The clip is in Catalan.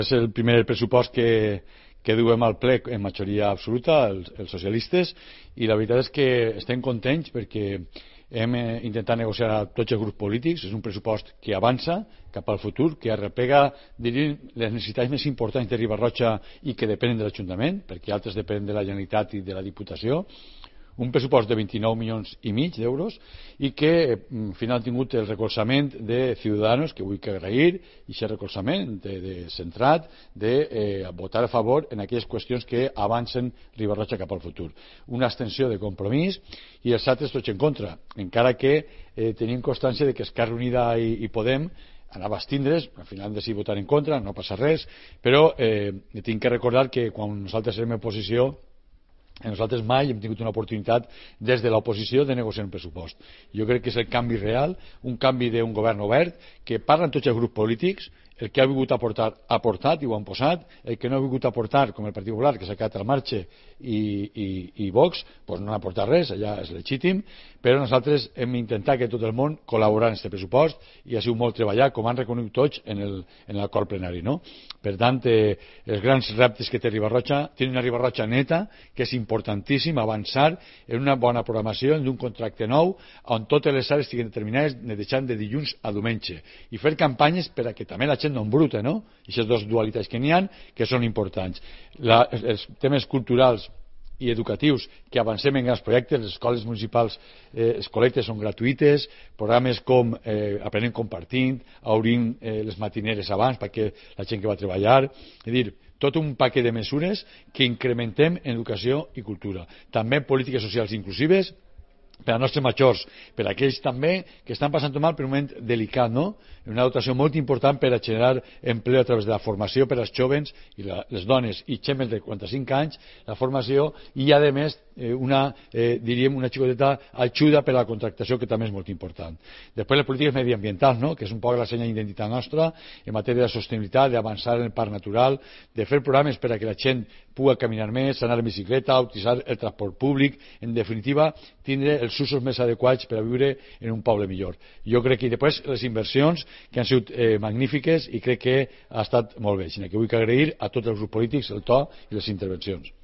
És el primer pressupost que duem al ple en majoria absoluta, els socialistes, i la veritat és que estem contents perquè hem intentat negociar a tots els grups polítics. És un pressupost que avança cap al futur, que arreplega, diríem, les necessitats més importants de Riba-roja i que depenen de l'Ajuntament, perquè altres depenen de la Generalitat i de la Diputació. Un pressupost de 29,5 milions d'euros i que al final ha tingut el recolzament de Ciudadanos, que vull agrair, i aquest recolzament centrat de votar a favor en aquelles qüestions que avancen Riba-roja cap al futur. Una abstenció de Compromís i els altres tots en contra, encara que tenim constància de que Esquerra Unida i Podem anava a abstindre's, al final han decidit votar en contra, no passa res, però tinc que recordar que quan nosaltres érem oposició nosaltres mai hem tingut una oportunitat des de l'oposició de negociar un pressupost. Jo crec que és el canvi real, un canvi d'un govern obert que parla amb tots els grups polítics. El que ha vingut a aportar ha aportat i ho han posat, el que no ha vingut a aportar, com el Partit Popular, que s'ha quedat al marge, i Vox, doncs no ha aportat res, allà és legítim, però nosaltres hem intentat que tot el món col·laborar en aquest pressupost i ha sigut molt treballat, com han reconegut tots en l'acord plenari, no? Per tant, els grans reptes que té Riba-roja, tenen una Riba-roja neta, que és importantíssim avançar en una bona programació, en un contracte nou, on totes les àrees estiguin determinades, deixant de dilluns a diumenge, i fer campanyes per a que també la gent no embrute, no? I aquestes dues dualitats que n'hi ha, que són importants. Els temes culturals i educatius, que avancem en grans projectes, les escoles municipals, les col·lectes són gratuïtes, programes com Aprenem Compartint, obrint les matineres abans perquè la gent que va treballar, és a dir, tot un paquet de mesures que incrementem en educació i cultura. També polítiques socials inclusives per als nostres majors, per a aquells també que estan passant mal per un moment delicat, no? Una dotació molt important per a generar empleo a través de la formació per als jovens i les dones i xemes de 45 anys, la formació, i a més diríem una xicoteta ajuda per a la contractació, que també és molt important. Després les polítiques mediambientals, no? Que és un poc la senya d'identitat nostra en matèria de sostenibilitat, d'avançar en el parc natural, de fer programes per a que la gent pugui caminar més, anar en bicicleta, utilitzar el transport públic, en definitiva tindre els usos més adequats per a viure en un poble millor. Jo crec que després les inversions que han sigut magnífiques i crec que ha estat molt bé. Així que vull agrair a tots els grups polítics el to i les intervencions.